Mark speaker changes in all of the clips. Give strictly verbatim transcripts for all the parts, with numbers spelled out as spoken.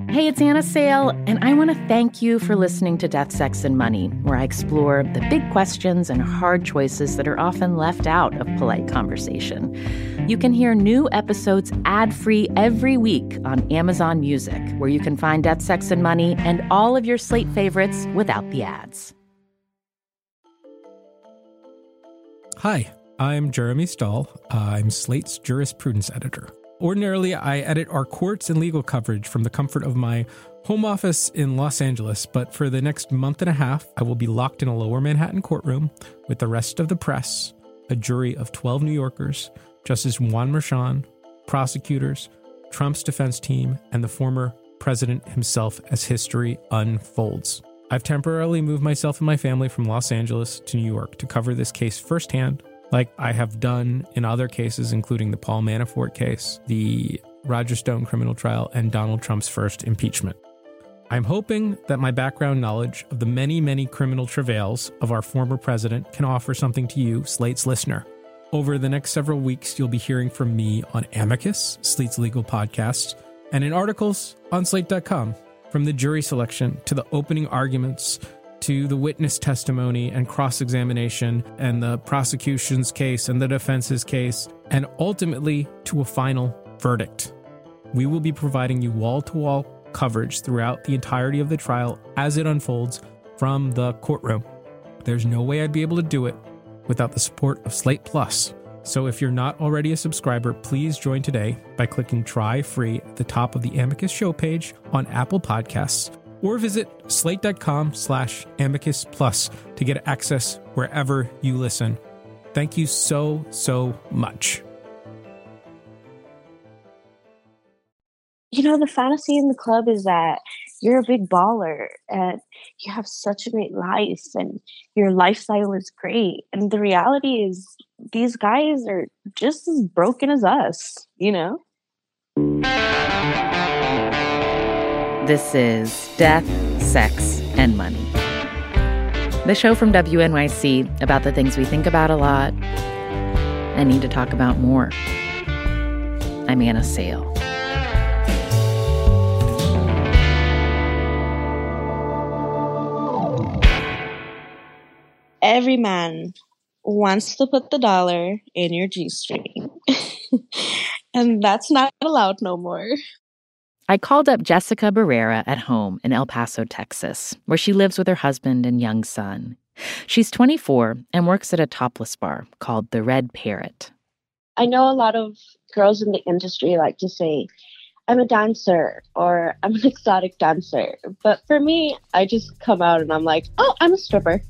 Speaker 1: Hey, it's Anna Sale, and I want to thank you for listening to Death, Sex, and Money, where I explore the big questions and hard choices that are often left out of polite conversation. You can hear new episodes ad-free every week on Amazon Music, where you can find Death, Sex, and Money and all of your Slate favorites without the ads.
Speaker 2: Hi, I'm Jeremy Stahl. I'm Slate's jurisprudence editor. Ordinarily, I edit our courts and legal coverage from the comfort of my home office in Los Angeles, but for the next month and a half, I will be locked in a lower Manhattan courtroom with the rest of the press, a jury of twelve New Yorkers, Justice Juan Merchan, prosecutors, Trump's defense team, and the former president himself as history unfolds. I've temporarily moved myself and my family from Los Angeles to New York to cover this case firsthand, like I have done in other cases, including the Paul Manafort case, the Roger Stone criminal trial, and Donald Trump's first impeachment. I'm hoping that my background knowledge of the many, many criminal travails of our former president can offer something to you, Slate's listener. Over the next several weeks, you'll be hearing from me on Amicus, Slate's legal podcast, and in articles on Slate dot com, from the jury selection to the opening arguments to the witness testimony and cross-examination and the prosecution's case and the defense's case, and ultimately to a final verdict. We will be providing you wall-to-wall coverage throughout the entirety of the trial as it unfolds from the courtroom. There's no way I'd be able to do it without the support of Slate Plus. So if you're not already a subscriber, please join today by clicking Try Free at the top of the Amicus show page on Apple Podcasts, or visit slate.com slash amicus plus to get access wherever you listen. Thank you so, so much.
Speaker 3: You know, the fantasy in the club is that you're a big baller and you have such a great life and your lifestyle is great. And the reality is these guys are just as broken as us, you know?
Speaker 1: This is Death, Sex, and Money, the show from W N Y C about the things we think about a lot and need to talk about more. I'm Anna Sale.
Speaker 3: Every man wants to put the dollar in your G-string, and that's not allowed no more.
Speaker 1: I called up Jessica Barrera at home in El Paso, Texas, where she lives with her husband and young son. She's twenty-four and works at a topless bar called The Red Parrot.
Speaker 3: I know a lot of girls in the industry like to say, I'm a dancer or I'm an exotic dancer. But for me, I just come out and I'm like, oh, I'm a stripper.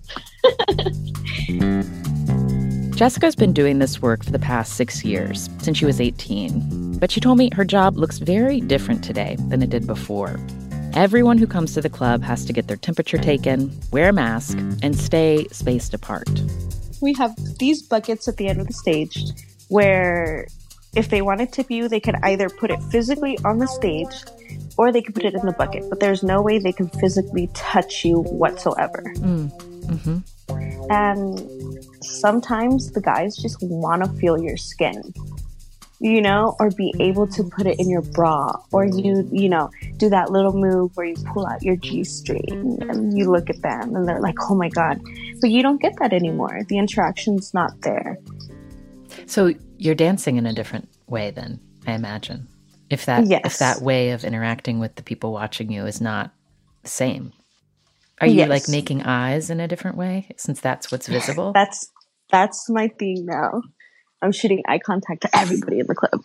Speaker 1: Jessica's been doing this work for the past six years, since she was eighteen. But she told me her job looks very different today than it did before. Everyone who comes to the club has to get their temperature taken, wear a mask, and stay spaced apart.
Speaker 3: We have these buckets at the end of the stage where if they want to tip you, they could either put it physically on the stage or they could put it in the bucket. But there's no way they can physically touch you whatsoever.
Speaker 1: Mm. Mm-hmm.
Speaker 3: And sometimes the guys just want to feel your skin, you know, or be able to put it in your bra, or you, you know, do that little move where you pull out your G-string and you look at them and they're like, oh my God. But you don't get that anymore. The interaction's not there.
Speaker 1: So you're dancing in a different way then, I imagine. If that,
Speaker 3: yes.
Speaker 1: if that way of interacting with the people watching you is not the same. Are you
Speaker 3: yes.
Speaker 1: like making eyes in a different way since that's what's visible?
Speaker 3: That's that's my thing now. I'm shooting eye contact to everybody in the club.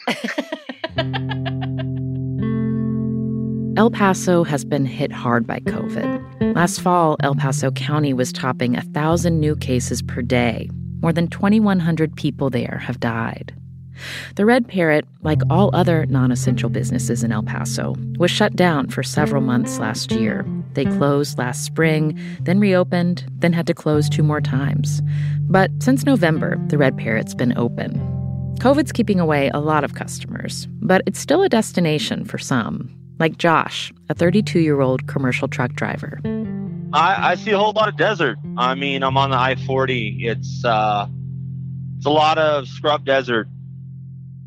Speaker 1: El Paso has been hit hard by COVID. Last fall, El Paso County was topping one thousand new cases per day. More than twenty-one hundred people there have died. The Red Parrot, like all other non-essential businesses in El Paso, was shut down for several months last year. They closed last spring, then reopened, then had to close two more times. But since November, the Red Parrot's been open. COVID's keeping away a lot of customers, but it's still a destination for some, like Josh, a thirty-two-year-old commercial truck driver.
Speaker 4: I, I see a whole lot of desert. I mean, I'm on the I forty. It's, uh, it's a lot of scrub desert.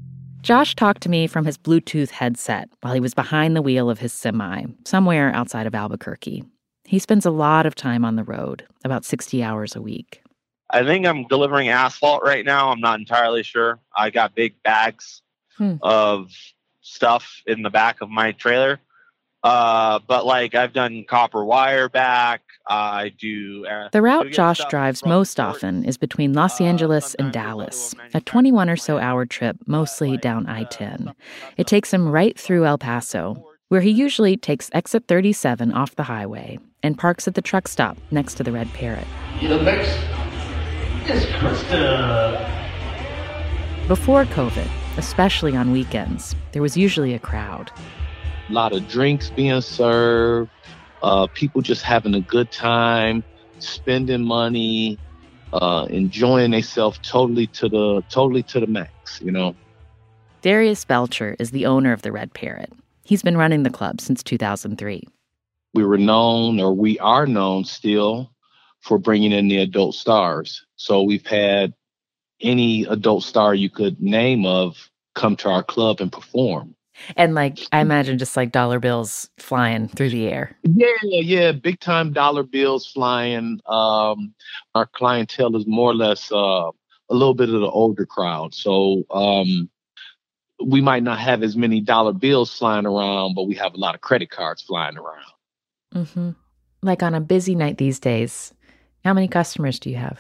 Speaker 1: Josh talked to me from his Bluetooth headset while he was behind the wheel of his semi, somewhere outside of Albuquerque. He spends a lot of time on the road, about sixty hours a week.
Speaker 4: I think I'm delivering asphalt right now. I'm not entirely sure. I got big bags hmm. of stuff in the back of my trailer. Uh, but like I've done copper wire back. Uh, I do. Uh,
Speaker 1: the route Josh drives most often is between Los Angeles uh, and Dallas, a twenty-one or so hour trip, mostly like, down I ten. It takes him right through El Paso, where he usually takes exit thirty-seven off the highway and parks at the truck stop next to the Red Parrot.
Speaker 5: The next is Krista.
Speaker 1: Before COVID, especially on weekends, there was usually a crowd.
Speaker 6: A lot of drinks being served, uh, people just having a good time, spending money, uh, enjoying themselves totally to the totally to the max, you know.
Speaker 1: Darius Belcher is the owner of the Red Parrot. He's been running the club since two thousand three.
Speaker 6: We were known, or we are known still, for bringing in the adult stars. So we've had any adult star you could name of come to our club and perform.
Speaker 1: And like, I imagine just like dollar bills flying through the air.
Speaker 6: Yeah, yeah, big time dollar bills flying. Um, our clientele is more or less uh, a little bit of the older crowd. So um, we might not have as many dollar bills flying around, but we have a lot of credit cards flying around.
Speaker 1: Mm-hmm. Like on a busy night these days, how many customers do you have?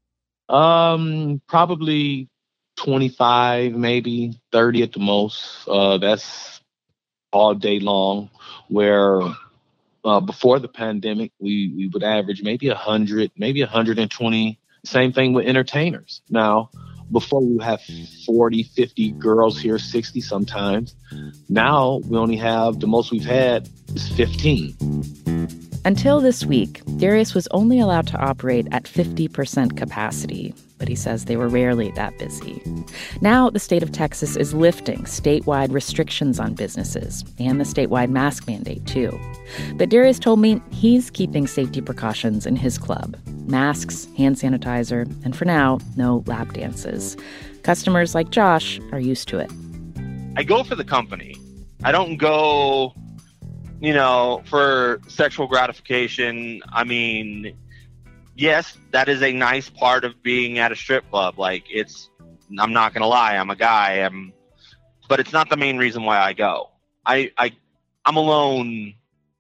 Speaker 6: Um, probably twenty-five, maybe thirty at the most. Uh, that's all day long. Where uh, before the pandemic, we, we would average maybe one hundred, maybe one hundred twenty. Same thing with entertainers. Now, before we have forty, fifty girls here, sixty sometimes. Now we only have, the most we've had is fifteen.
Speaker 1: Until this week, Darius was only allowed to operate at fifty percent capacity, but he says they were rarely that busy. Now, the state of Texas is lifting statewide restrictions on businesses and the statewide mask mandate, too. But Darius told me he's keeping safety precautions in his club. Masks, hand sanitizer, and for now, no lap dances. Customers like Josh are used to it.
Speaker 4: I go for the company. I don't go, you know, for sexual gratification. I mean, yes, that is a nice part of being at a strip club. Like, it's, I'm not going to lie, I'm a guy, I'm, but it's not the main reason why I go. I, I, I'm alone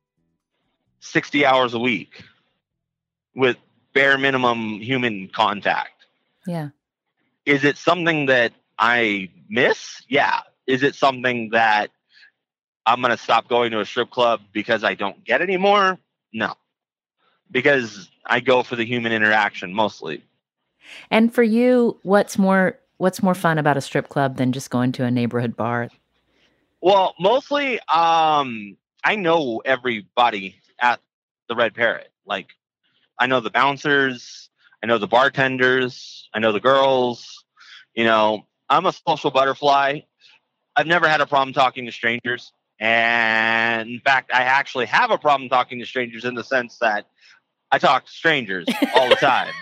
Speaker 4: sixty hours a week with bare minimum human contact.
Speaker 1: Yeah.
Speaker 4: Is it something that I miss? Yeah. Is it something that I'm going to stop going to a strip club because I don't get any more? No. Because I go for the human interaction mostly.
Speaker 1: And for you, what's more what's more fun about a strip club than just going to a neighborhood bar?
Speaker 4: Well, mostly um, I know everybody at the Red Parrot. Like, I know the bouncers, I know the bartenders, I know the girls. You know, I'm a social butterfly. I've never had a problem talking to strangers. And in fact, I actually have a problem talking to strangers in the sense that I talk to strangers all the time.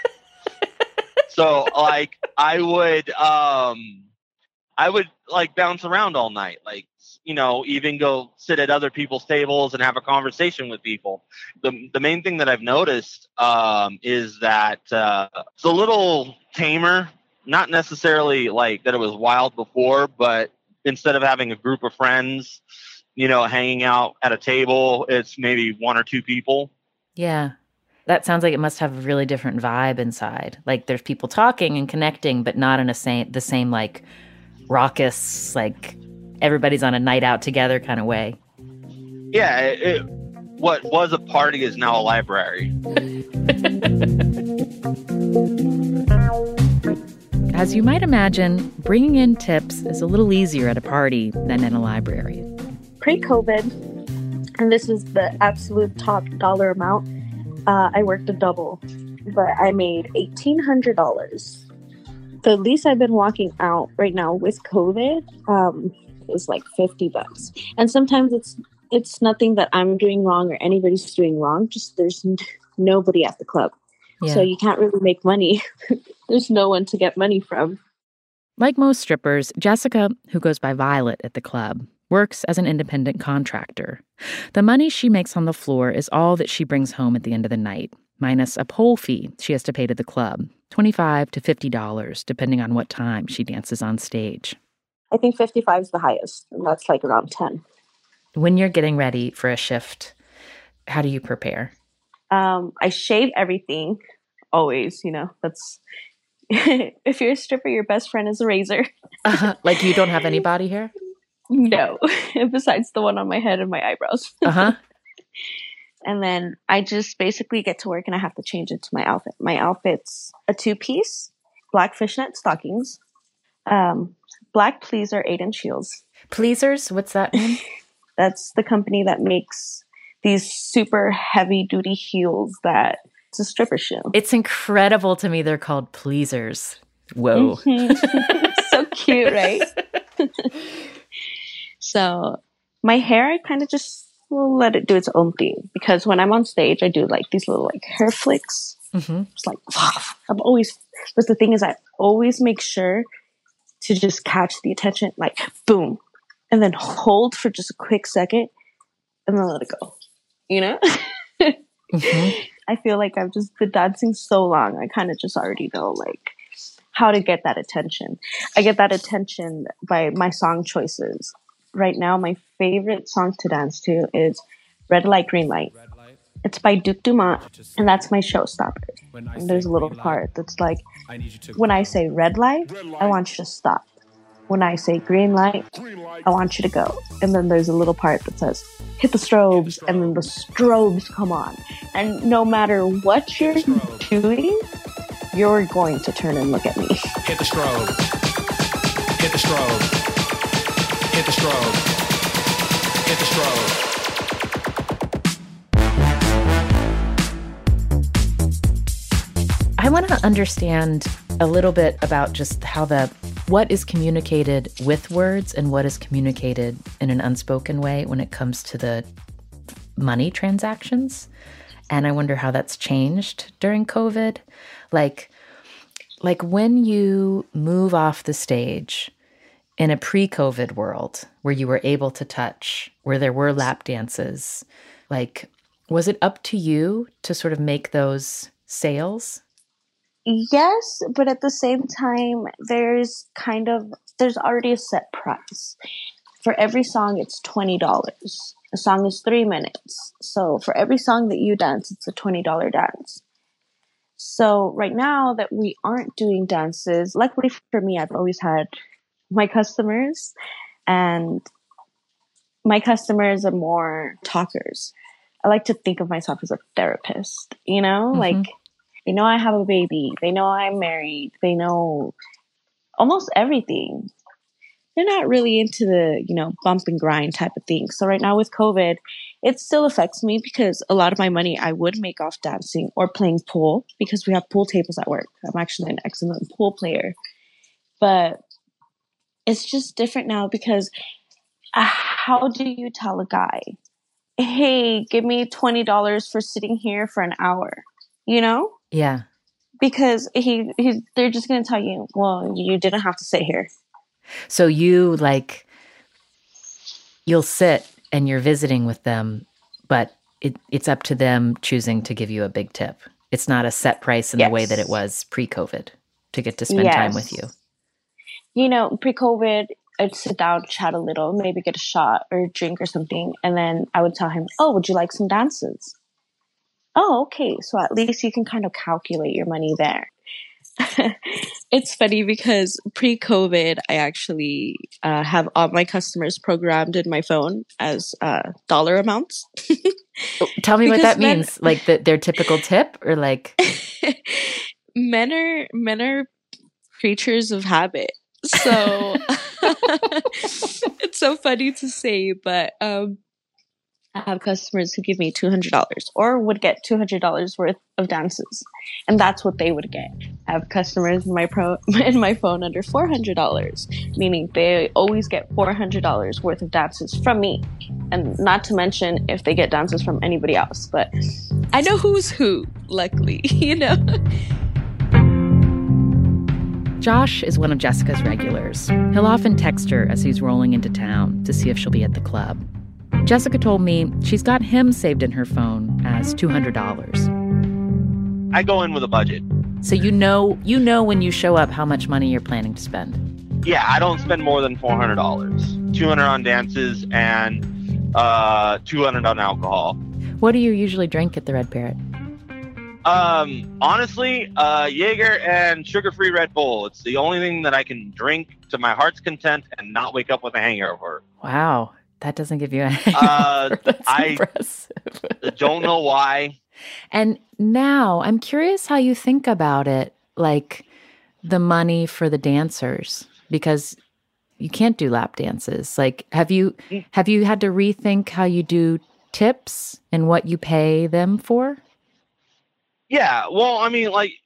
Speaker 4: So like I would, um, I would like bounce around all night. Like, you know, even go sit at other people's tables and have a conversation with people. The the main thing that I've noticed, um, is that, uh, it's a little tamer, not necessarily like that it was wild before, but instead of having a group of friends, you know, hanging out at a table, it's maybe one or two people.
Speaker 1: Yeah. That sounds like it must have a really different vibe inside. Like there's people talking and connecting, but not in a same, the same like raucous, like everybody's on a night out together kind of way.
Speaker 4: Yeah. It, it, what was a party is now a library.
Speaker 1: As you might imagine, bringing in tips is a little easier at a party than in a library.
Speaker 3: Pre-COVID, and this is the absolute top dollar amount, uh, I worked a double, but I made eighteen hundred dollars. The least I've been walking out right now with COVID um, is like fifty bucks. And sometimes it's it's nothing that I'm doing wrong or anybody's doing wrong, just there's n- nobody at the club. Yeah. So you can't really make money. There's no one to get money from.
Speaker 1: Like most strippers, Jessica, who goes by Violet at the club, works as an independent contractor. The money she makes on the floor is all that she brings home at the end of the night, minus a pole fee she has to pay to the club, twenty-five to fifty dollars, depending on what time she dances on stage.
Speaker 3: I think fifty-five is the highest, and that's like around ten.
Speaker 1: When you're getting ready for a shift, how do you prepare?
Speaker 3: Um, I shave everything, always, you know, that's... If you're a stripper, your best friend is a razor.
Speaker 1: Uh-huh. Like you don't have any body hair?
Speaker 3: No, besides the one on my head and my eyebrows.
Speaker 1: Uh-huh.
Speaker 3: And then I just basically get to work and I have to change into my outfit. My outfit's a two-piece, black fishnet stockings, um, black pleaser eight-inch heels.
Speaker 1: Pleasers? What's that mean?
Speaker 3: That's the company that makes these super heavy-duty heels that it's a stripper shoe.
Speaker 1: It's incredible to me they're called pleasers. Whoa.
Speaker 3: Mm-hmm. So cute, right? So my hair, I kind of just will let it do its own thing. Because when I'm on stage, I do like these little like hair flicks. Mm-hmm. It's like, I'm always, but the thing is I always make sure to just catch the attention, like boom, and then hold for just a quick second and then let it go. You know? Mm-hmm. I feel like I've just been dancing so long. I kind of just already know like how to get that attention. I get that attention by my song choices. Right now, my favorite song to dance to is Red Light, Green Light. It's by Duke Dumont, and that's my showstopper. And there's a little part that's like, when I say red light, I want you to stop. When I say green light, I want you to go. And then there's a little part that says, hit the strobes, and then the strobes come on. And no matter what you're doing, you're going to turn and look at me.
Speaker 7: Hit the strobe. Hit the strobe. Hit the strobe. Hit the strobe.
Speaker 1: I want to understand a little bit about just how the what is communicated with words and what is communicated in an unspoken way when it comes to the money transactions. And I wonder how that's changed during COVID. Like, like when you move off the stage in a pre-COVID world where you were able to touch, where there were lap dances, like, was it up to you to sort of make those sales?
Speaker 3: Yes, but at the same time, there's kind of, there's already a set price. For every song, it's twenty dollars. A song is three minutes. So for every song that you dance, it's a twenty dollars dance. So right now that we aren't doing dances, luckily for me, I've always had my customers, and my customers are more talkers. I like to think of myself as a therapist, you know, mm-hmm. like, they know I have a baby. They know I'm married. They know almost everything. They're not really into the, you know, bump and grind type of thing. So right now with COVID, it still affects me because a lot of my money I would make off dancing or playing pool because we have pool tables at work. I'm actually an excellent pool player. But it's just different now because uh, how do you tell a guy, hey, give me twenty dollars for sitting here for an hour, you know?
Speaker 1: Yeah.
Speaker 3: Because he, he they're just going to tell you, well, you didn't have to sit here.
Speaker 1: So you like, you'll sit and you're visiting with them, but it, it's up to them choosing to give you a big tip. It's not a set price in yes. the way that it was pre-COVID to get to spend yes. time with you.
Speaker 3: You know, pre-COVID, I'd sit down, chat a little, maybe get a shot or a drink or something. And then I would tell him, oh, would you like some dances? Oh, okay. So at least you can kind of calculate your money there. It's funny because pre-COVID, I actually uh, have all my customers programmed in my phone as uh, dollar amounts.
Speaker 1: Tell me what that men, means. Like the, their typical tip, or like
Speaker 3: men are men are creatures of habit. So it's so funny to say, but um, I have customers who give me two hundred dollars or would get two hundred dollars worth of dances. And that's what they would get. I have customers in my pro in my phone under four hundred dollars, meaning they always get four hundred dollars worth of dances from me. And not to mention if they get dances from anybody else. But I know who's who, luckily, you know?
Speaker 1: Josh is one of Jessica's regulars. He'll often text her as he's rolling into town to see if she'll be at the club. Jessica told me she's got him saved in her phone as two hundred dollars.
Speaker 4: I go in with a budget.
Speaker 1: So you know you know when you show up how much money you're planning to spend.
Speaker 4: Yeah, I don't spend more than four hundred dollars. two hundred dollars on dances and uh, two hundred dollars on alcohol.
Speaker 1: What do you usually drink at the Red Parrot?
Speaker 4: Um, honestly, uh, Jaeger and sugar-free Red Bull. It's the only thing that I can drink to my heart's content and not wake up with a hangover.
Speaker 1: Wow, that doesn't give you a hangover.
Speaker 4: Uh,
Speaker 1: That's
Speaker 4: I
Speaker 1: impressive.
Speaker 4: don't know why.
Speaker 1: And now I'm curious how you think about it, like the money for the dancers, because you can't do lap dances. Like, have you have you had to rethink how you do tips and what you pay them for?
Speaker 4: Yeah, well, I mean, like,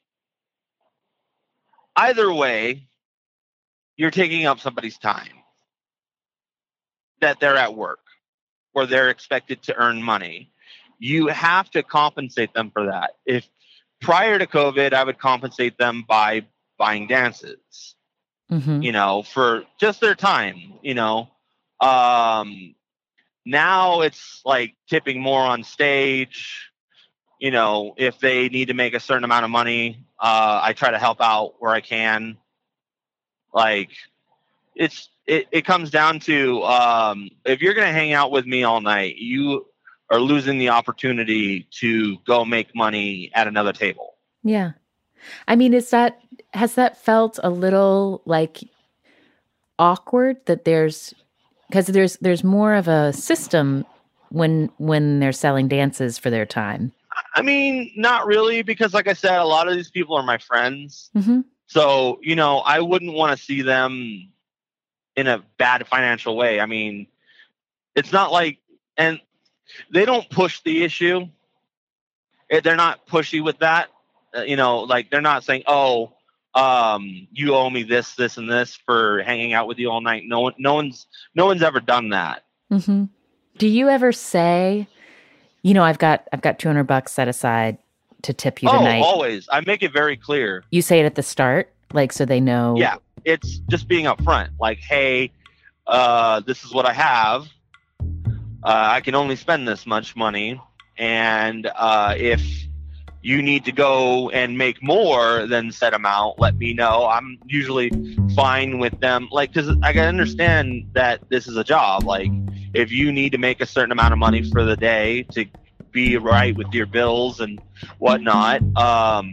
Speaker 4: either way, you're taking up somebody's time that they're at work or they're expected to earn money. You have to compensate them for that. If prior to COVID, I would compensate them by buying dances,
Speaker 1: Mm-hmm.
Speaker 4: you know, for just their time, you know. Um, now it's like tipping more on stage. You know, if they need to make a certain amount of money, uh, I try to help out where I can. Like, it's it, it comes down to um, if you're going to hang out with me all night, you are losing the opportunity to go make money at another table.
Speaker 1: Yeah. I mean, is that has that felt a little like awkward that there's because there's there's more of a system when when they're selling dances for their time.
Speaker 4: I mean, not really, because like I said, a lot of these people are my friends.
Speaker 1: Mm-hmm.
Speaker 4: So, you know, I wouldn't want to see them in a bad financial way. I mean, it's not like, and they don't push the issue. They're not pushy with that. Uh, you know, like they're not saying, oh, um, you owe me this, this, and this for hanging out with you all night. No one, no one's, no one's ever done that.
Speaker 1: Mm-hmm. Do you ever say, you know, I've got I've got two hundred bucks set aside to tip you
Speaker 4: Oh,
Speaker 1: tonight?
Speaker 4: always. I make it very clear.
Speaker 1: You say it at the start, like so they know.
Speaker 4: Yeah, it's just being upfront. Like, hey, uh, this is what I have. Uh, I can only spend this much money, and uh, if you need to go and make more than set amount, let me know. I'm usually fine with them, like, because I can understand that this is a job. Like, if you need to make a certain amount of money for the day to be right with your bills and whatnot, um,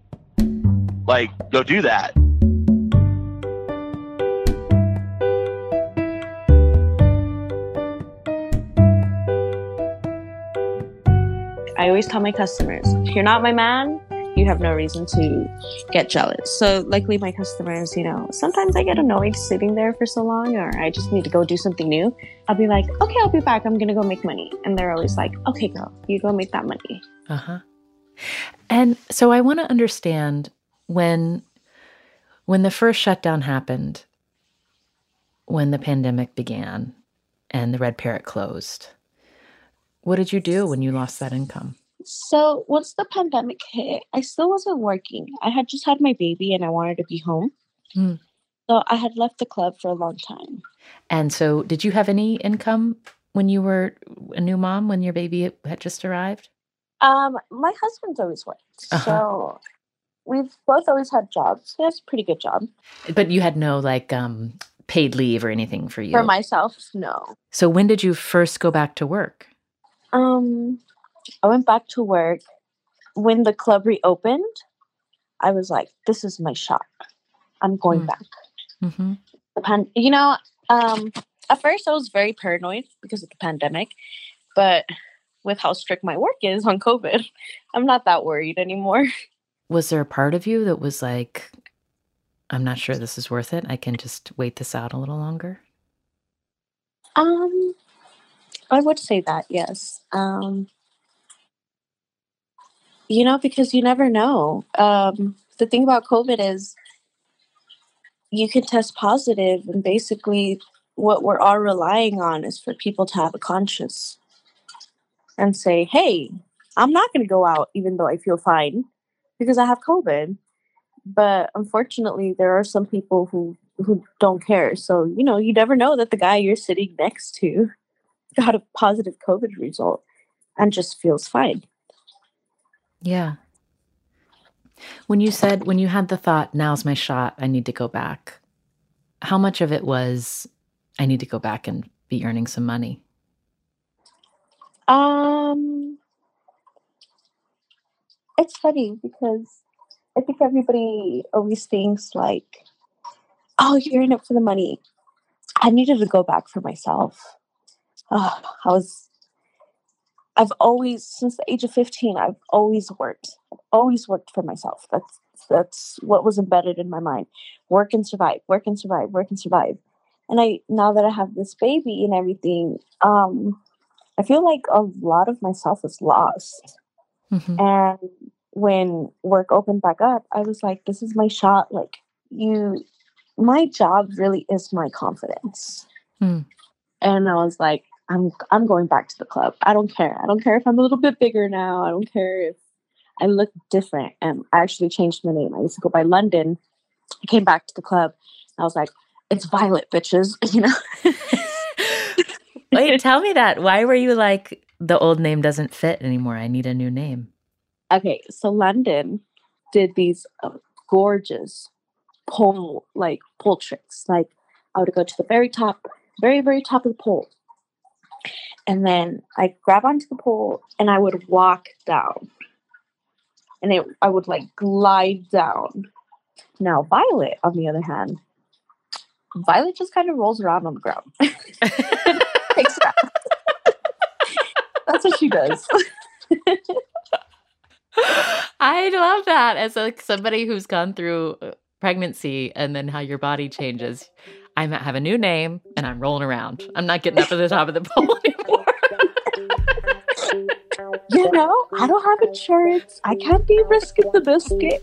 Speaker 4: like, go do that.
Speaker 3: I always tell my customers, if you're not my man, you have no reason to get jealous. So luckily my customers, you know, sometimes I get annoyed sitting there for so long, or I just need to go do something new. I'll be like, okay, I'll be back. I'm going to go make money. And they're always like, okay, girl, you go make that money.
Speaker 1: Uh-huh. And so I want to understand when, when the first shutdown happened, when the pandemic began and the Red Parrot closed, what did you do when you lost that income?
Speaker 3: So once the pandemic hit, I still wasn't working. I had just had my baby and I wanted to be home.
Speaker 1: Mm.
Speaker 3: So I had left the club for a long time.
Speaker 1: And so did you have any income when you were a new mom, when your baby had just arrived?
Speaker 3: Um, my husband's always worked.
Speaker 1: Uh-huh.
Speaker 3: So we've both always had jobs. He has a pretty good job.
Speaker 1: But you had no like um, paid leave or anything for you?
Speaker 3: For myself, no.
Speaker 1: So when did you first go back to work?
Speaker 3: Um, I went back to work when the club reopened. I was like, this is my shot. I'm going
Speaker 1: Mm.
Speaker 3: back.
Speaker 1: Mm-hmm.
Speaker 3: The pan- you know, um, at first I was very paranoid because of the pandemic, but with how strict my work is on COVID, I'm not that worried anymore.
Speaker 1: Was there a part of you that was like, I'm not sure this is worth it. I can just wait this out a little longer?
Speaker 3: Um, I would say that, yes. Um, you know, because you never know. Um, the thing about COVID is you can test positive, and basically what we're all relying on is for people to have a conscience and say, hey, I'm not going to go out even though I feel fine because I have COVID. But unfortunately, there are some people who, who don't care. So, you know, you never know that the guy you're sitting next to got a positive COVID result and just feels fine.
Speaker 1: Yeah. When you said, when you had the thought, now's my shot, I need to go back, how much of it was, I need to go back and be earning some money?
Speaker 3: Um, it's funny because I think everybody always thinks like, oh, you're in it for the money. I needed to go back for myself. Oh, I was, I've always, since the age of fifteen, I've always worked. I've always worked for myself. That's, that's what was embedded in my mind. Work and survive, work and survive, work and survive. And I, now that I have this baby and everything, um, I feel like a lot of myself is lost. Mm-hmm. And when work opened back up, I was like, this is my shot. Like, you, my job really is my confidence. Mm. And I was like, I'm I'm going back to the club. I don't care. I don't care if I'm a little bit bigger now. I don't care if I look different. And I actually changed my name. I used to go by London. I came back to the club. I was like, it's Violet, bitches. You know?
Speaker 1: Wait, tell me that. Why were you like, the old name doesn't fit anymore? I need a new name.
Speaker 3: Okay, so London did these uh, gorgeous pole, like pole tricks. Like I would go to the very top, very, very top of the pole. And then I grab onto the pole and I would walk down. And it, I would like glide down. Now, Violet, on the other hand, Violet just kind of rolls around on the ground. Takes that. That's what she does.
Speaker 1: I love that as like somebody who's gone through pregnancy and then how your body changes. I have a new name and I'm rolling around. I'm not getting up at the top of the pole anymore.
Speaker 3: You know, I don't have insurance. I can't be risking the biscuit.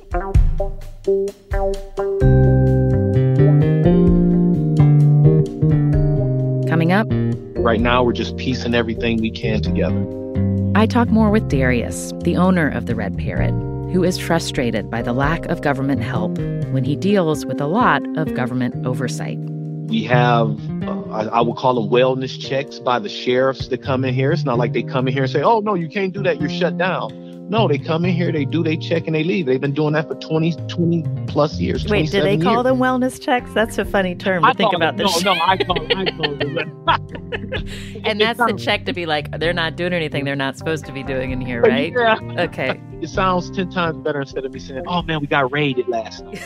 Speaker 1: Coming up.
Speaker 6: Right now, we're just piecing everything we can together.
Speaker 1: I talk more with Darius, the owner of the Red Parrot, who is frustrated by the lack of government help when he deals with a lot of government oversight.
Speaker 6: We have, uh, I, I would call them wellness checks by the sheriffs that come in here. It's not like they come in here and say, oh, no, you can't do that. You're shut down. No, they come in here, they do their check, and they leave. They've been doing that for twenty, twenty plus years.
Speaker 1: Wait, do they call
Speaker 6: years.
Speaker 1: them wellness checks? That's a funny term to I think about
Speaker 6: them,
Speaker 1: this.
Speaker 6: No, no, I call, I call them.
Speaker 1: And that's the check to be like, they're not doing anything they're not supposed to be doing in here, right?
Speaker 6: Yeah.
Speaker 1: Okay.
Speaker 6: It sounds ten times better instead of me saying, oh, man, we got raided last night.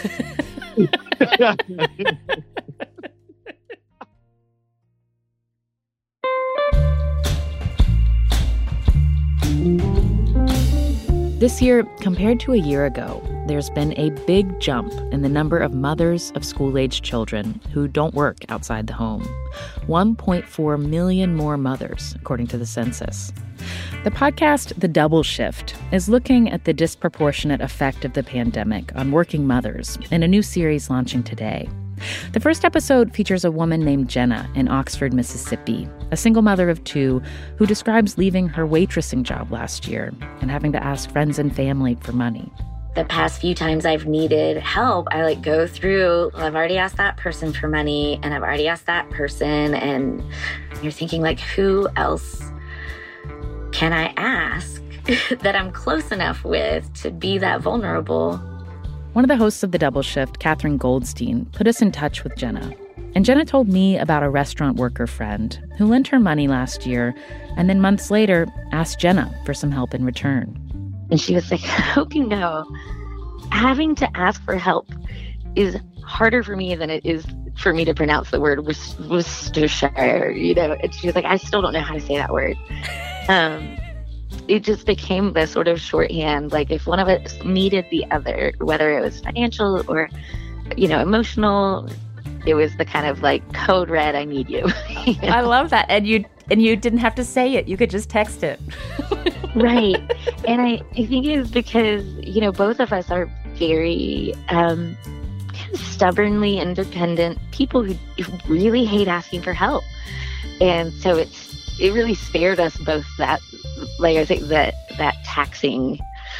Speaker 1: This year, compared to a year ago, there's been a big jump in the number of mothers of school-aged children who don't work outside the home. one point four million more mothers, according to the census. The podcast, The Double Shift, is looking at the disproportionate effect of the pandemic on working mothers in a new series launching today. The first episode features a woman named Jenna in Oxford, Mississippi, a single mother of two who describes leaving her waitressing job last year and having to ask friends and family for money.
Speaker 8: The past few times I've needed help, I like go through, well, I've already asked that person for money and I've already asked that person. And you're thinking like, who else can I ask that I'm close enough with to be that vulnerable?
Speaker 1: One of the hosts of The Double Shift, Catherine Goldstein, put us in touch with Jenna. And Jenna told me about a restaurant worker friend who lent her money last year and then months later asked Jenna for some help in return.
Speaker 8: And she was like, I hope you know, having to ask for help is harder for me than it is for me to pronounce the word Worcestershire, you know. And she was like, I still don't know how to say that word. Um, it just became this sort of shorthand, like if one of us needed the other, whether it was financial or, you know, emotional, it was the kind of like code red, I need you. You know?
Speaker 1: I love that. And you and you didn't have to say it. You could just text it.
Speaker 8: Right. And I, I think it was because, you know, both of us are very um, kind of stubbornly independent people who, who really hate asking for help. And so it's it really spared us both that, like I think, that that taxing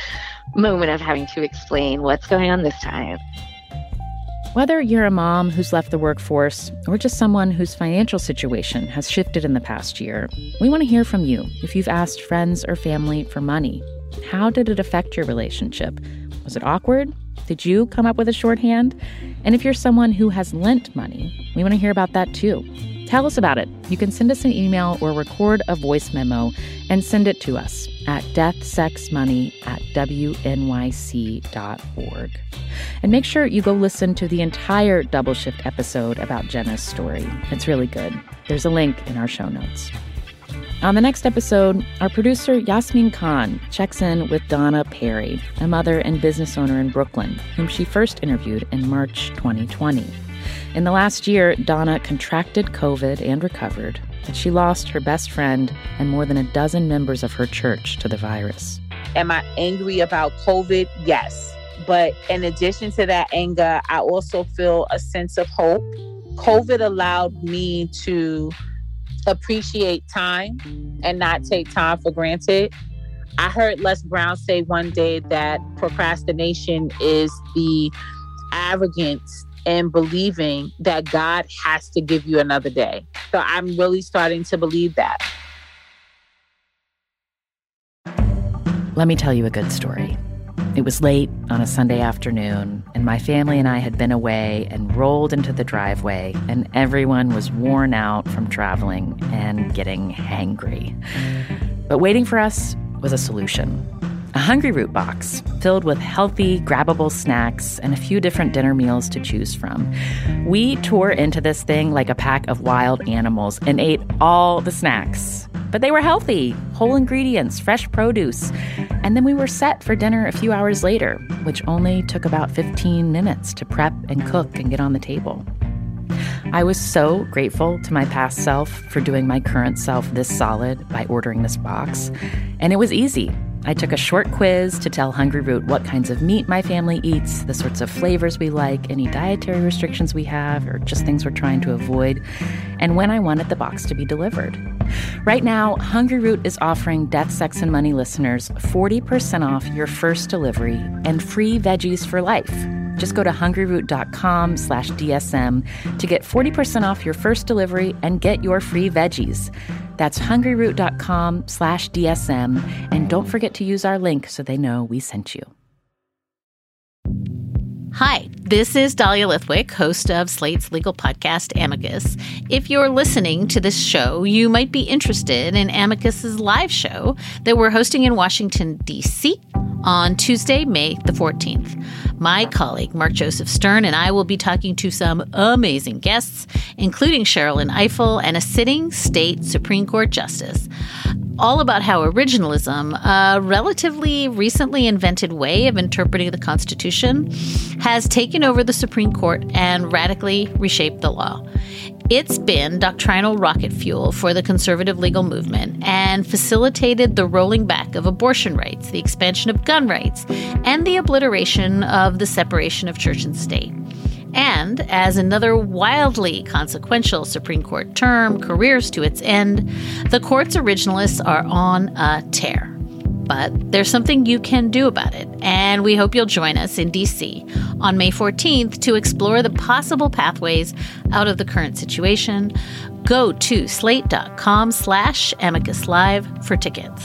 Speaker 8: moment of having to explain what's going on this time.
Speaker 1: Whether you're a mom who's left the workforce or just someone whose financial situation has shifted in the past year, we want to hear from you if you've asked friends or family for money. How did it affect your relationship? Was it awkward? Did you come up with a shorthand? And if you're someone who has lent money, we want to hear about that too. Tell us about it. You can send us an email or record a voice memo and send it to us at deathsexmoney at w n y c dot org. And make sure you go listen to the entire Double Shift episode about Jenna's story. It's really good. There's a link in our show notes. On the next episode, our producer Yasmin Khan checks in with Donna Perry, a mother and business owner in Brooklyn, whom she first interviewed in March twenty twenty. In the last year, Donna contracted COVID and recovered, but she lost her best friend and more than a dozen members of her church to the virus.
Speaker 9: Am I angry about COVID? Yes. But in addition to that anger, I also feel a sense of hope. COVID allowed me to appreciate time and not take time for granted. I heard Les Brown say one day that procrastination is the arrogance in believing that God has to give you another day. So I'm really starting to believe that.
Speaker 1: Let me tell you a good story. It was late on a Sunday afternoon, and my family and I had been away and rolled into the driveway, and everyone was worn out from traveling and getting hangry. But waiting for us was a solution. A Hungry Root box filled with healthy, grabbable snacks and a few different dinner meals to choose from. We tore into this thing like a pack of wild animals and ate all the snacks. But they were healthy, whole ingredients, fresh produce. And then we were set for dinner a few hours later, which only took about fifteen minutes to prep and cook and get on the table. I was so grateful to my past self for doing my current self this solid by ordering this box. And it was easy. I took a short quiz to tell Hungry Root what kinds of meat my family eats, the sorts of flavors we like, any dietary restrictions we have, or just things we're trying to avoid, and when I wanted the box to be delivered. Right now, Hungry Root is offering Death, Sex, and Money listeners forty percent off your first delivery and free veggies for life. Just go to hungryroot.com slash DSM to get forty percent off your first delivery and get your free veggies. That's hungryroot.com slash DSM. And don't forget to use our link so they know we sent you.
Speaker 10: Hi, this is Dahlia Lithwick, host of Slate's legal podcast, Amicus. If you're listening to this show, you might be interested in Amicus's live show that we're hosting in Washington, D C on Tuesday, May the fourteenth. My colleague, Mark Joseph Stern, and I will be talking to some amazing guests, including Sherrilyn Ifill and a sitting state Supreme Court justice, all about how originalism, a relatively recently invented way of interpreting the Constitution, has taken over the Supreme Court and radically reshaped the law. It's been doctrinal rocket fuel for the conservative legal movement and facilitated the rolling back of abortion rights, the expansion of gun rights, and the obliteration of the separation of church and state. And as another wildly consequential Supreme Court term careers to its end, the court's originalists are on a tear. But there's something you can do about it, and we hope you'll join us in D C on May fourteenth to explore the possible pathways out of the current situation. Go to slate.com slash amicus live for tickets.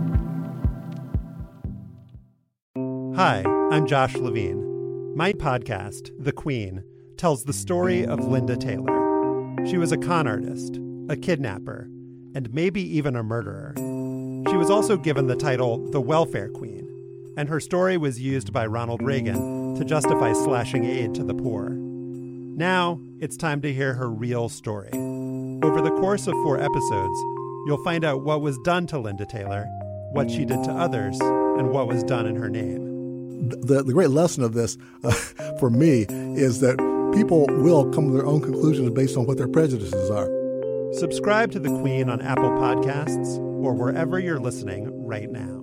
Speaker 11: Hi, I'm Josh Levine. My podcast, The Queen, tells the story of Linda Taylor. She was a con artist, a kidnapper, and maybe even a murderer. She was also given the title the Welfare Queen, and her story was used by Ronald Reagan to justify slashing aid to the poor. Now, it's time to hear her real story. Over the course of four episodes, you'll find out what was done to Linda Taylor, what she did to others, and what was done in her name.
Speaker 12: The, the great lesson of this, uh, for me, is that people will come to their own conclusions based on what their prejudices are.
Speaker 11: Subscribe to The Queen on Apple Podcasts or wherever you're listening right now.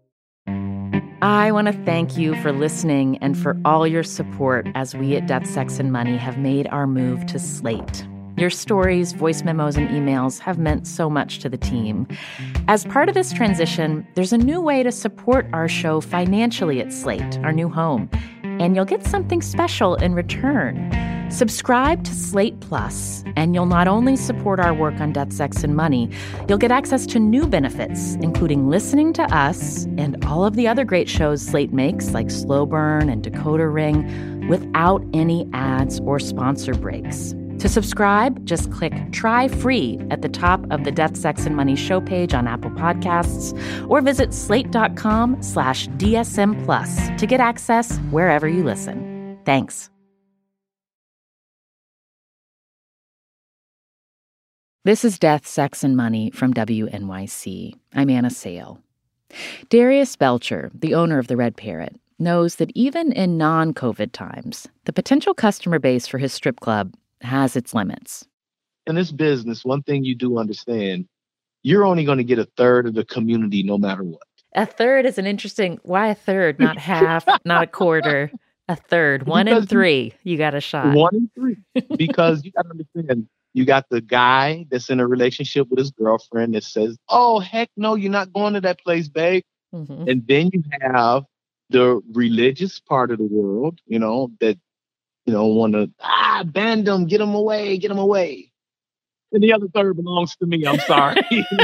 Speaker 1: I want to thank you for listening and for all your support as we at Death, Sex, and Money have made our move to Slate. Your stories, voice memos, and emails have meant so much to the team. As part of this transition, there's a new way to support our show financially at Slate, our new home. And you'll get something special in return. Subscribe to Slate Plus, and you'll not only support our work on Death, Sex, and Money, you'll get access to new benefits, including listening to us and all of the other great shows Slate makes, like Slow Burn and Decoder Ring, without any ads or sponsor breaks. To subscribe, just click Try Free at the top of the Death, Sex, and Money show page on Apple Podcasts, or visit slate.com slash DSM Plus to get access wherever you listen. Thanks. This is Death, Sex, and Money from W N Y C. I'm Anna Sale. Darius Belcher, the owner of the Red Parrot, knows that even in non-COVID times, the potential customer base for his strip club has its limits.
Speaker 6: In this business, one thing you do understand, you're only going to get a third of the community no matter what.
Speaker 1: A third is an interesting, why a third, not half, not a quarter, a third, one
Speaker 6: Because
Speaker 1: in three, you got a shot.
Speaker 6: One in three. Because you got to understand, you got the guy that's in a relationship with his girlfriend that says, oh, heck no, you're not going to that place, babe.
Speaker 1: Mm-hmm.
Speaker 6: And then you have the religious part of the world, you know, that, you know, want to, ah, ban them, get them away, get them away. And the other third belongs to me. I'm sorry.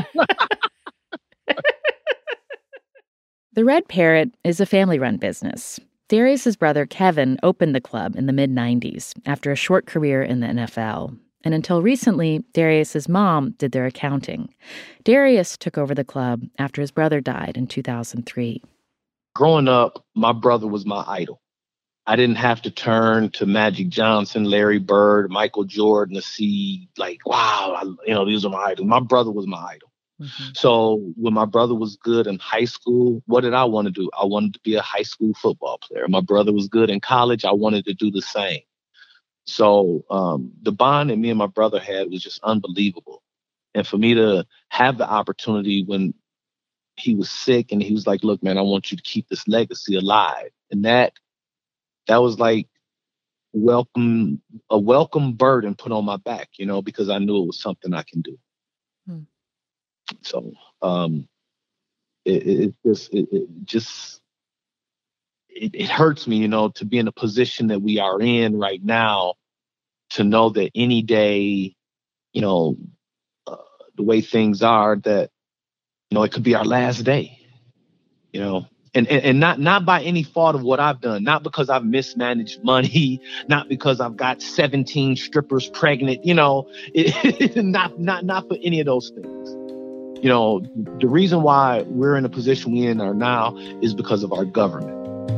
Speaker 1: The Red Parrot is a family-run business. Darius's brother, Kevin, opened the club in the mid nineties after a short career in the N F L. And until recently, Darius's mom did their accounting. Darius took over the club after his brother died in two thousand three.
Speaker 6: Growing up, my brother was my idol. I didn't have to turn to Magic Johnson, Larry Bird, Michael Jordan to see, like, wow, I, you know, these are my idols. My brother was my idol. Mm-hmm. So when my brother was good in high school, what did I want to do? I wanted to be a high school football player. My brother was good in college. I wanted to do the same. So um, the bond that me and my brother had was just unbelievable. And for me to have the opportunity when he was sick and he was like, look, man, I want you to keep this legacy alive. And that that was like welcome, a welcome burden put on my back, you know, because I knew it was something I can do. Hmm. So um, it, it, it just, it, it just, It, it hurts me, you know, to be in a position that we are in right now, to know that any day, you know, uh, the way things are, that, you know, it could be our last day, you know, and, and, and not not by any fault of what I've done, not because I've mismanaged money, not because I've got seventeen strippers pregnant, you know, it, not not not for any of those things. You know, the reason why we're in the position we in are now is because of our government.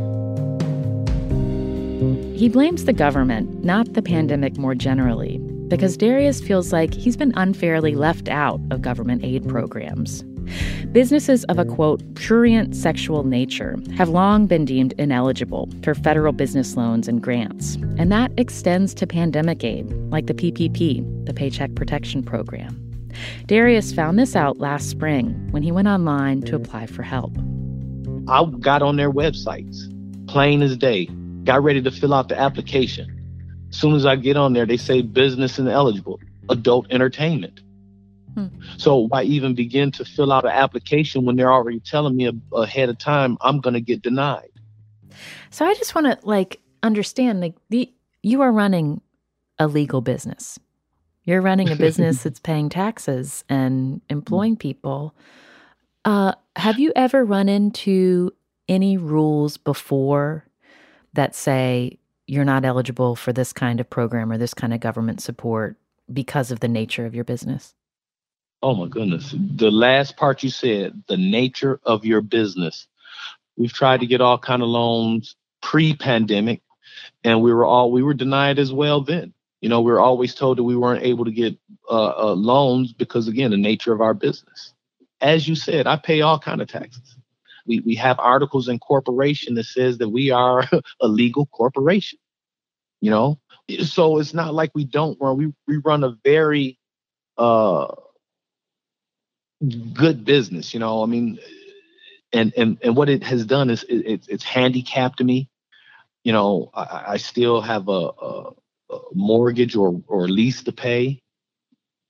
Speaker 1: He blames the government, not the pandemic more generally, because Darius feels like he's been unfairly left out of government aid programs. Businesses of a, quote, prurient sexual nature have long been deemed ineligible for federal business loans and grants, and that extends to pandemic aid, like the P P P, the Paycheck Protection Program. Darius found this out last spring when he went online to apply for help.
Speaker 6: I got on their websites, plain as day, got ready to fill out the application. As soon as I get on there, they say business ineligible, adult entertainment. Hmm. So why even begin to fill out an application when they're already telling me ahead of time I'm going to get denied?
Speaker 1: So I just want to like understand, like the you are running a legal business. You're running a business that's paying taxes and employing people. Uh, have you ever run into any rules before that say you're not eligible for this kind of program or this kind of government support because of the nature of your business?
Speaker 6: Oh, my goodness. The last part you said, the nature of your business. We've tried to get all kind of loans pre-pandemic, and we were all we were denied as well then. You know, we were always told that we weren't able to get uh, uh, loans because, again, the nature of our business. As you said, I pay all kind of taxes. We we have articles in corporation that says that we are a legal corporation, you know? So it's not like we don't run. We, we run a very uh, good business, you know? I mean, and, and, and what it has done is it, it's, it's handicapped me. You know, I, I still have a, a, a mortgage or, or lease to pay.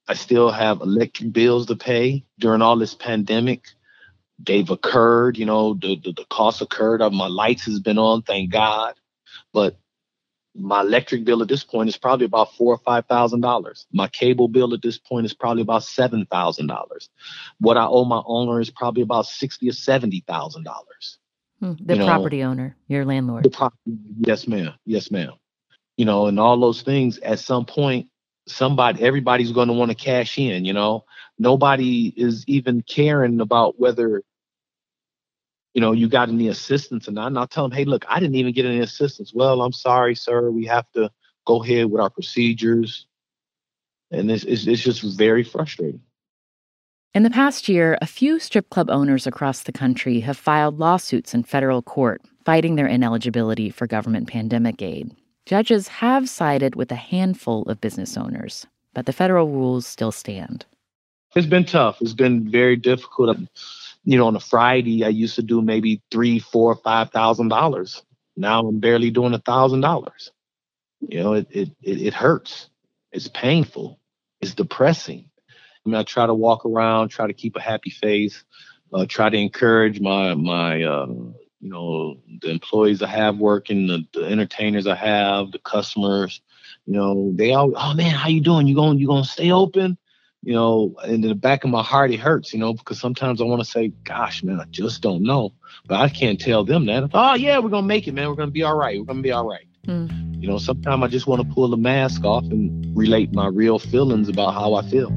Speaker 6: I still have electric bills to pay during all this pandemic. They've occurred, you know, the, the, the cost occurred. My lights has been on, thank God. But my electric bill at this point is probably about four or five thousand dollars. My cable bill at this point is probably about seven thousand dollars. What I owe my owner is probably about sixty or seventy thousand dollars.
Speaker 1: Hmm, the
Speaker 6: you
Speaker 1: property
Speaker 6: know,
Speaker 1: owner, your landlord.
Speaker 6: The property, yes, ma'am. Yes, ma'am. You know, and all those things. At some point, somebody, everybody's going to want to cash in. You know, nobody is even caring about whether, you know, you got any assistance or not. And I'll tell them, hey, look, I didn't even get any assistance. Well, I'm sorry, sir. We have to go ahead with our procedures. And it's, it's, it's just very frustrating.
Speaker 1: In the past year, a few strip club owners across the country have filed lawsuits in federal court, fighting their ineligibility for government pandemic aid. Judges have sided with a handful of business owners, but the federal rules still stand.
Speaker 6: It's been tough. It's been very difficult. You know, on a Friday, I used to do maybe three, four, five thousand dollars. Now I'm barely doing a thousand dollars. You know, it, it it it hurts. It's painful. It's depressing. I mean, I try to walk around, try to keep a happy face, uh, try to encourage my my uh, you know, the employees I have working, the, the entertainers I have, the customers. You know, they all, oh man, how you doing? You going you gonna stay open? You know, in the back of my heart, it hurts, you know, because sometimes I want to say, gosh, man, I just don't know. But I can't tell them that. Oh, yeah, we're going to make it, man. We're going to be all right. We're going to be all right. Mm. You know, sometimes I just want to pull the mask off and relate my real feelings about how I feel.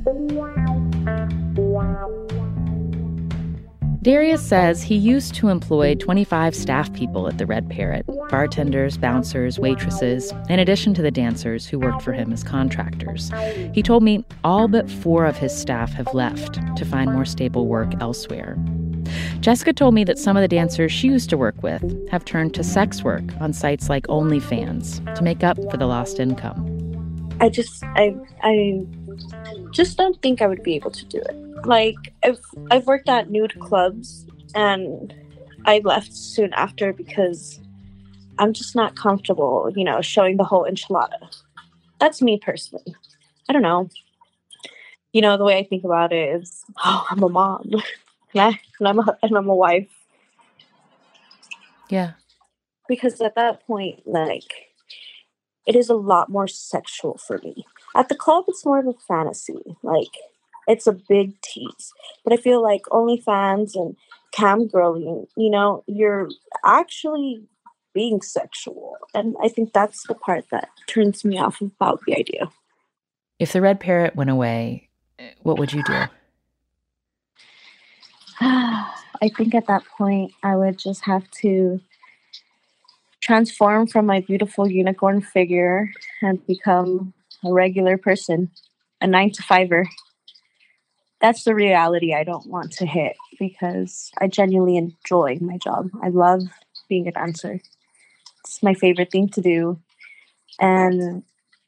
Speaker 1: Darius says he used to employ twenty-five staff people at the Red Parrot, bartenders, bouncers, waitresses, in addition to the dancers who worked for him as contractors. He told me all but four of his staff have left to find more stable work elsewhere. Jessica told me that some of the dancers she used to work with have turned to sex work on sites like OnlyFans to make up for the lost income.
Speaker 3: I just, I, I just don't think I would be able to do it. Like, I've, I've worked at nude clubs, and I left soon after because I'm just not comfortable, you know, showing the whole enchilada. That's me personally. I don't know. You know, the way I think about it is, oh, I'm a mom. and, I, and, I'm a, and I'm a wife.
Speaker 1: Yeah.
Speaker 3: Because at that point, like, it is a lot more sexual for me. At the club, it's more of a fantasy. Like, it's a big tease. But I feel like OnlyFans and cam girling, you know, you're actually being sexual. And I think that's the part that turns me off about the idea.
Speaker 1: If the Red Parrot went away, what would you do?
Speaker 3: I think at that point, I would just have to transform from my beautiful unicorn figure and become a regular person, a nine to fiver. That's the reality I don't want to hit because I genuinely enjoy my job. I love being a dancer. It's my favorite thing to do. And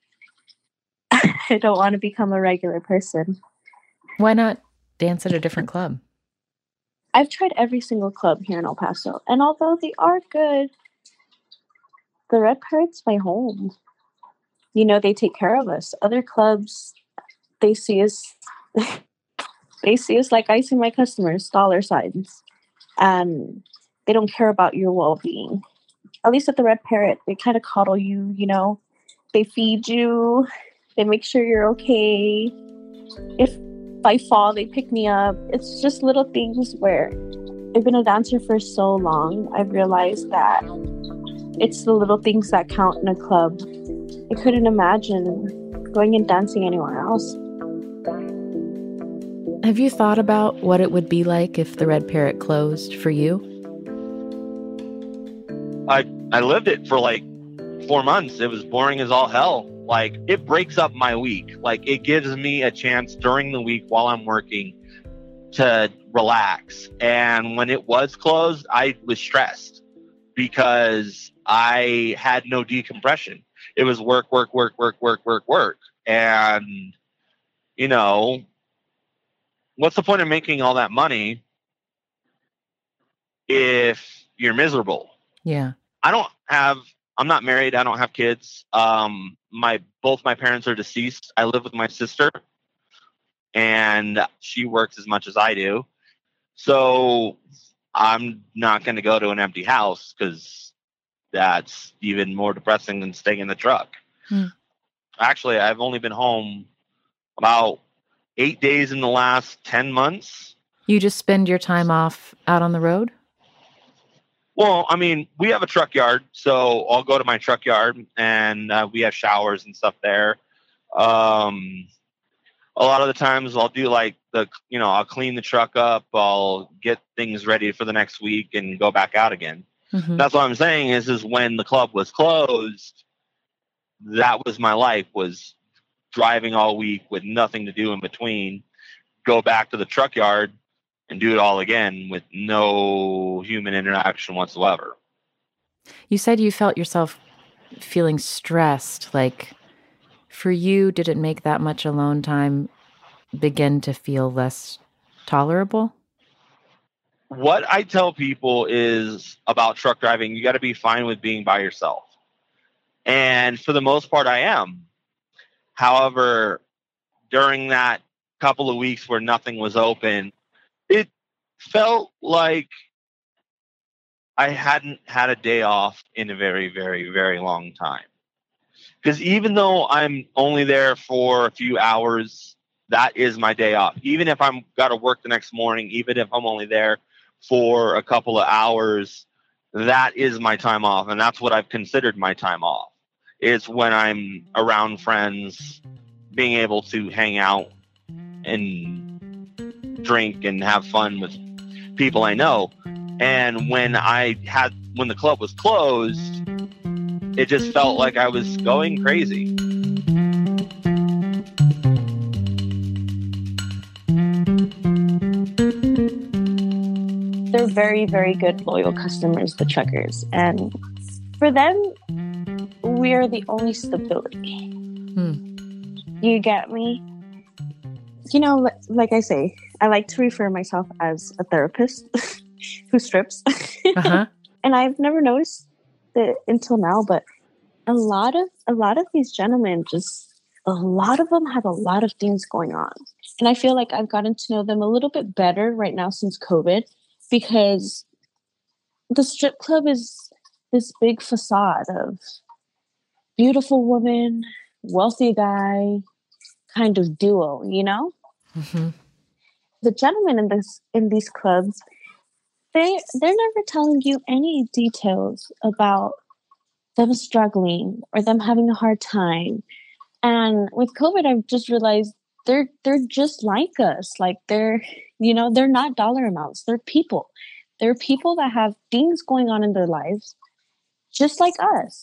Speaker 3: I don't want to become a regular person.
Speaker 1: Why not dance at a different club?
Speaker 3: I've tried every single club here in El Paso. And although they are good, the Red Parrot's my home. You know, they take care of us. Other clubs, they see us... They see us like I see my customers, dollar signs. And they don't care about your well-being. At least at the Red Parrot, they kind of coddle you, you know. They feed you. They make sure you're okay. If I fall, they pick me up. It's just little things where I've been a dancer for so long. I've realized that it's the little things that count in a club. I couldn't imagine going and dancing anywhere else.
Speaker 1: Have you thought about what it would be like if the Red Parrot closed for you?
Speaker 4: I I lived it for like four months. It was boring as all hell. Like, it breaks up my week. Like, it gives me a chance during the week while I'm working to relax. And when it was closed, I was stressed because I had no decompression. It was work, work, work, work, work, work, work. And, you know, what's the point of making all that money if you're miserable?
Speaker 1: Yeah.
Speaker 4: I don't have, I'm not married. I don't have kids. Um, my, both my parents are deceased. I live with my sister. and she works as much as I do. So I'm not going to go to an empty house because that's even more depressing than staying in the truck.
Speaker 1: Hmm.
Speaker 4: Actually, I've only been home about eight days in the last ten months.
Speaker 1: You just spend your time off out on the road?
Speaker 4: Well, I mean, we have a truck yard, so I'll go to my truck yard, and uh, we have showers and stuff there. Um, a lot of the times I'll do like the, you know, I'll clean the truck up, I'll get things ready for the next week and go back out again.
Speaker 1: Mm-hmm.
Speaker 4: That's what I'm saying is, is when the club was closed, that was my life, was driving all week with nothing to do in between, go back to the truck yard and do it all again with no human interaction whatsoever.
Speaker 1: You said you felt yourself feeling stressed. Like, for you, did it make that much alone time begin to feel less tolerable?
Speaker 4: What I tell people is about truck driving, you got to be fine with being by yourself. And for the most part, I am. However, during that couple of weeks where nothing was open, it felt like I hadn't had a day off in a very, very, very long time. Because even though I'm only there for a few hours, that is my day off. Even if I'm got to work the next morning, even if I'm only there for a couple of hours, that is my time off. And that's what I've considered my time off. It's when I'm around friends, being able to hang out and drink and have fun with people I know. And when I had, when the club was closed, it just felt like I was going crazy.
Speaker 3: They're very, very good, loyal customers, the truckers. And for them, we're the only stability.
Speaker 1: Hmm.
Speaker 3: You get me? You know, like I say, I like to refer myself as a therapist who strips.
Speaker 1: Uh-huh.
Speaker 3: And I've never noticed it until now, but a lot of a lot of these gentlemen, just a lot of them have a lot of things going on. And I feel like I've gotten to know them a little bit better right now since COVID, because the strip club is this big facade of beautiful woman, wealthy guy kind of duo, you know?
Speaker 1: Mm-hmm.
Speaker 3: The gentlemen in this in these clubs, they they're never telling you any details about them struggling or them having a hard time. And with COVID, I've just realized they're they're just like us. Like they're, you know, they're not dollar amounts. They're people. They're people that have things going on in their lives, just like us.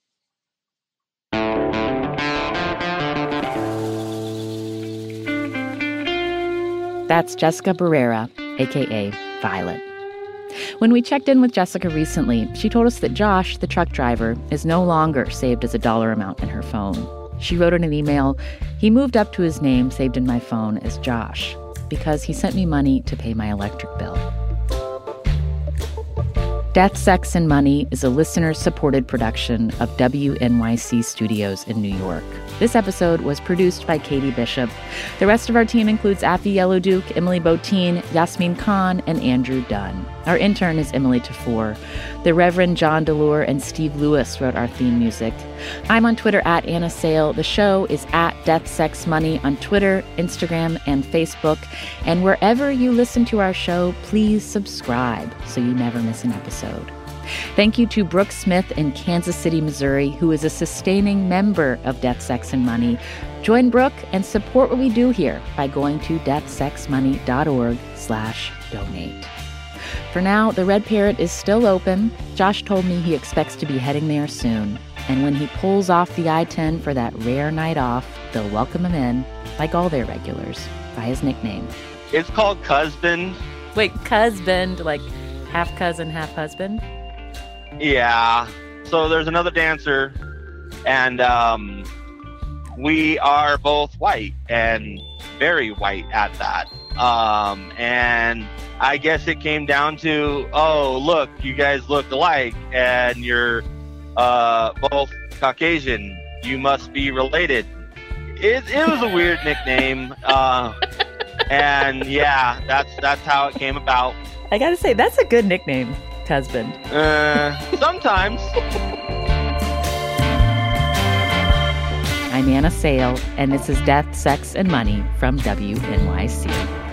Speaker 1: That's Jessica Barrera, a k a. Violet. When we checked in with Jessica recently, she told us that Josh, the truck driver, is no longer saved as a dollar amount in her phone. She wrote in an email, "He moved up to his name saved in my phone as Josh because he sent me money to pay my electric bill." Death, Sex, and Money is a listener-supported production of W N Y C Studios in New York. This episode was produced by Katie Bishop. The rest of our team includes Afi Yellowduke, Emily Botine, Yasmin Khan, and Andrew Dunn. Our intern is Emily Tafour. The Reverend John Delore and Steve Lewis wrote our theme music. I'm on Twitter at Anna Sale. The show is at Death, Sex, Money on Twitter, Instagram, and Facebook. And wherever you listen to our show, please subscribe so you never miss an episode. Thank you to Brooke Smith in Kansas City, Missouri, who is a sustaining member of Death, Sex, and Money. Join Brooke and support what we do here by going to deathsexmoney.org slash donate. For now, the Red Parrot is still open. Josh told me he expects to be heading there soon. And when he pulls off the I ten for that rare night off, they'll welcome him in, like all their regulars, by his nickname.
Speaker 4: It's called Cusband.
Speaker 1: Wait, Cusband, like half cousin, half husband?
Speaker 4: Yeah. So there's another dancer, and um, we are both white, and very white at that. Um, and I guess it came down to, oh, look, you guys look alike, and you're uh, both Caucasian. You must be related. it, it was a weird nickname. Uh, and yeah, that's that's how it came about.
Speaker 1: I gotta say, that's a good nickname, husband.
Speaker 4: Uh, sometimes.
Speaker 1: I'm Anna Sale, and this is Death, Sex, and Money from W N Y C.